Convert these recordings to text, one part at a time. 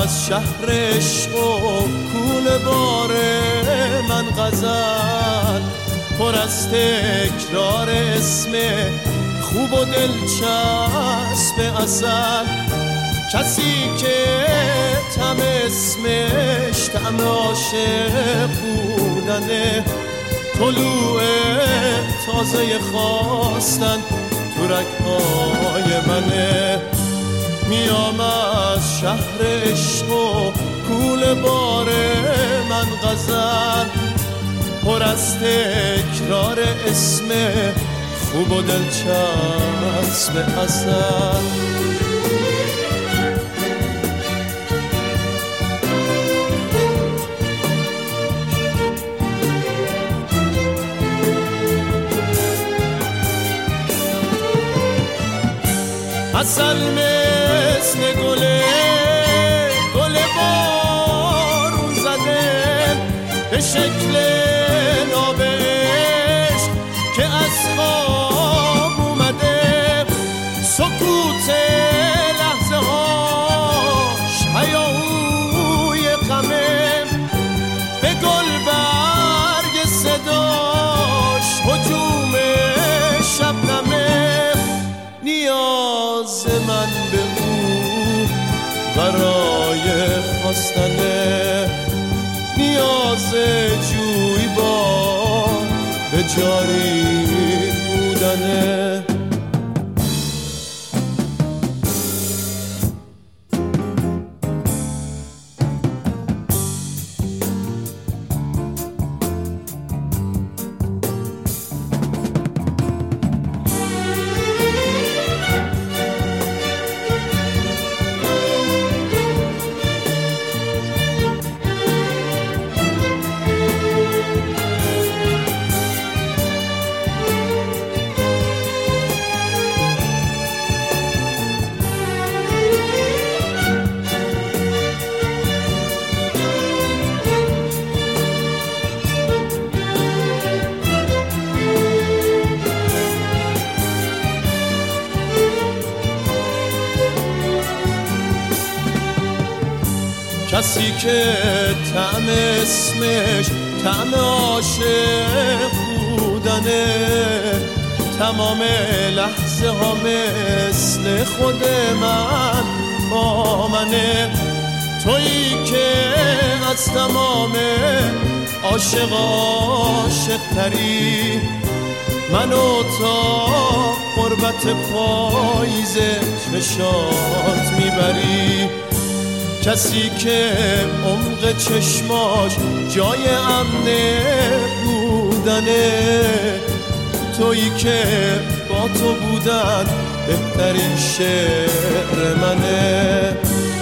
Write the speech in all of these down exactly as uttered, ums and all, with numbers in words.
از شهر عشق و کوله بار من غزل، پر از تکرار اسم خوب و دلچسب اصل. کسی که طعم اسمش طعم عاشق بودنه، طلوع تازه خواستن تو رگ‌های منه. میام از شهر عشق و کوله بار من غزل، پر از تکرار اسم خوب و دلچسب اصل. اصل مثل گله گله بارون زده، به شکل ناب عشق که از خواب اومده. سکوت لحظه هاش هیاهوی غمه، به گل برگ صداش هجوم شبنمه. نیاز من به او برای خواستنه، نیاز جویبار به جاری بودنه. کسی که طعم اسمش طعم عاشق بودنه، تمام لحظه ها مثل خود من با منه. تویی که از تمام عاشق عاشق تری، منو تا قربت پاییز چشات میبری. کسی که عمق چشماش جای امن بودنه، تویی که با تو بودن بهترین شعر منه.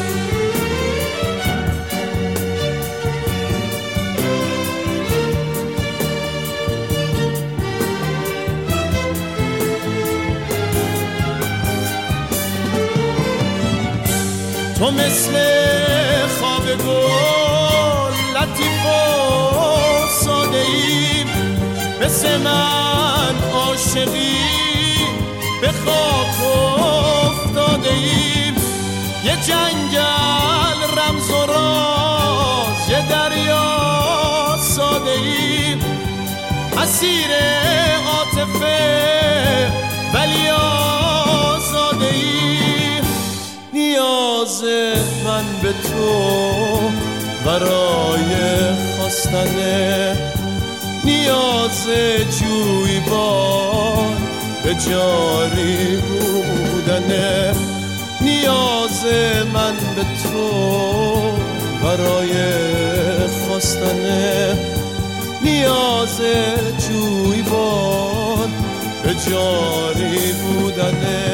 تو مثل خواب گل لطیف و ساده ای، مثل من عاشقی به خاک افتاده ای. یه جنگل رمز و راز، یه دریا ساده ای، اسیر عاطفه ولی آزاده ای. نیاز من به تو برای خواستنه، نیاز جویبار به جاری بودنه. نیاز من به تو برای خواستنه، نیاز جویبار به جاری بودنه.